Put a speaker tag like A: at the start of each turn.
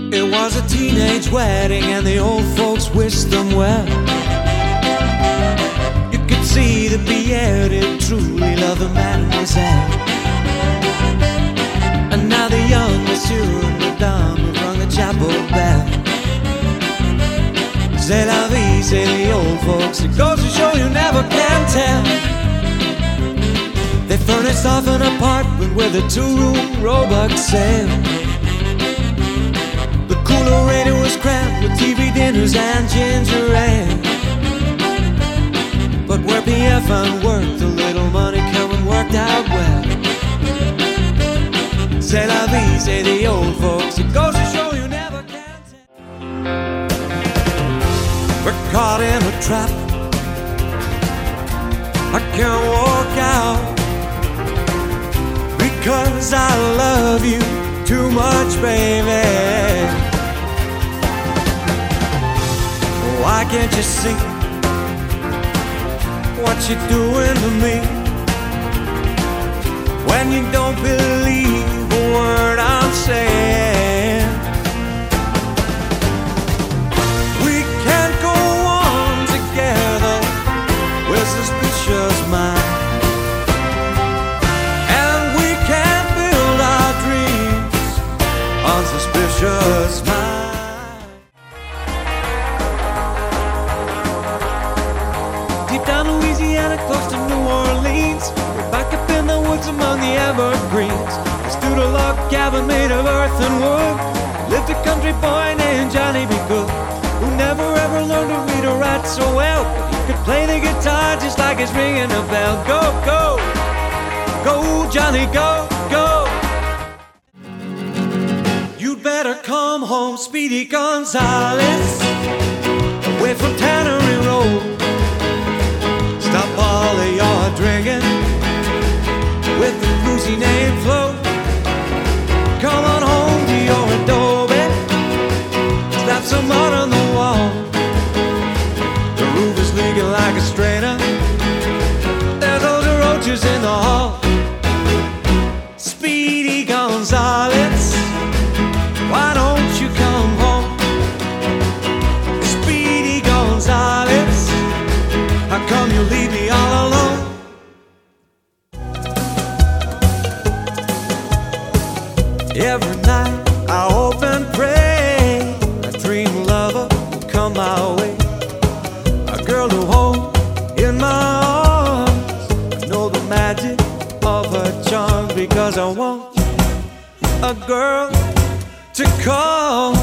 A: It was a teenage wedding and the old folks wished them well. You could see that Pierre did truly love the mademoiselle. And now the young monsieur and madame have rung the chapel bell. C'est la vie, say the old folks. It goes to show you never can tell. They furnished off an apartment with a 2-room Roebuck sail. The cooler radio was crammed with TV dinners and ginger ale. But where Pierre found work, the little money coming worked out well. C'est la vie, say the old folks. It goes to show you never can tell. We're caught in a trap. I can't walk out because I love you too much, baby. Why can't you see what you're doing to me? When you don't believe a word I'm saying. We can't go on together with suspicious minds, and we can't build our dreams on suspicious minds. Deep down Louisiana, close to New Orleans, we're back up in the woods among the evergreens. We stood a log cabin made of earth and wood. Lived a country boy named Johnny B. Good, who never ever learned to read or write so well, but he could play the guitar just like he's ringing a bell. Go, go, go, Johnny, go, go. You'd better come home, Speedy Gonzales, away from Tannery Road. Stop all of your drinking with the boozy named Flo. Come on home to your adobe, slap some mud on the wall. The roof is leaking like a strainer. There's loads of roaches in the hall. Speedy Gonzales, why don't you come home? Speedy Gonzales, how come you leave me all alone? Every night I hope and pray a dream lover will come my way, a girl to hold in my arms. I know the magic of her charms, because I want a girl to call